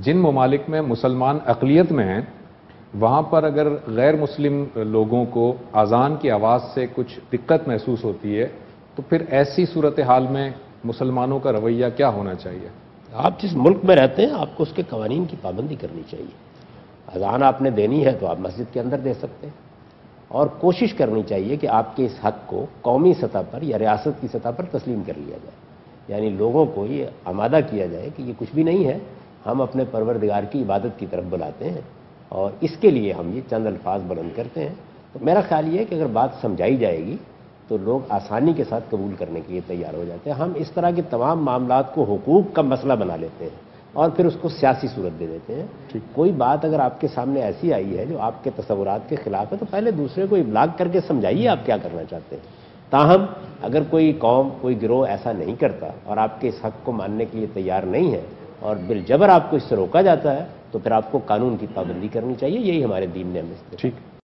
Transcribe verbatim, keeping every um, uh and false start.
جن ممالک میں مسلمان اقلیت میں ہیں وہاں پر اگر غیر مسلم لوگوں کو اذان کی آواز سے کچھ دقت محسوس ہوتی ہے تو پھر ایسی صورتحال میں مسلمانوں کا رویہ کیا ہونا چاہیے؟ آپ جس ملک میں رہتے ہیں آپ کو اس کے قوانین کی پابندی کرنی چاہیے. اذان آپ نے دینی ہے تو آپ مسجد کے اندر دے سکتے ہیں، اور کوشش کرنی چاہیے کہ آپ کے اس حق کو قومی سطح پر یا ریاست کی سطح پر تسلیم کر لیا جائے. یعنی لوگوں کو یہ آمادہ کیا جائے کہ یہ کچھ بھی نہیں ہے، ہم اپنے پروردگار کی عبادت کی طرف بلاتے ہیں اور اس کے لیے ہم یہ چند الفاظ بلند کرتے ہیں. تو میرا خیال یہ ہے کہ اگر بات سمجھائی جائے گی تو لوگ آسانی کے ساتھ قبول کرنے کے لیے تیار ہو جاتے ہیں. ہم اس طرح کے تمام معاملات کو حقوق کا مسئلہ بنا لیتے ہیں اور پھر اس کو سیاسی صورت دے دیتے ہیں. کوئی بات اگر آپ کے سامنے ایسی آئی ہے جو آپ کے تصورات کے خلاف ہے تو پہلے دوسرے کو ابلاغ کر کے سمجھائیے آپ کیا کرنا چاہتے ہیں. تاہم اگر کوئی قوم کوئی گروہ ایسا نہیں کرتا اور آپ کے اس حق کو ماننے کے لیے تیار نہیں ہے اور بالجبر آپ کو اس سے روکا جاتا ہے تو پھر آپ کو قانون کی پابندی کرنی چاہیے. یہی ہمارے دین نے ہمیں. ٹھیک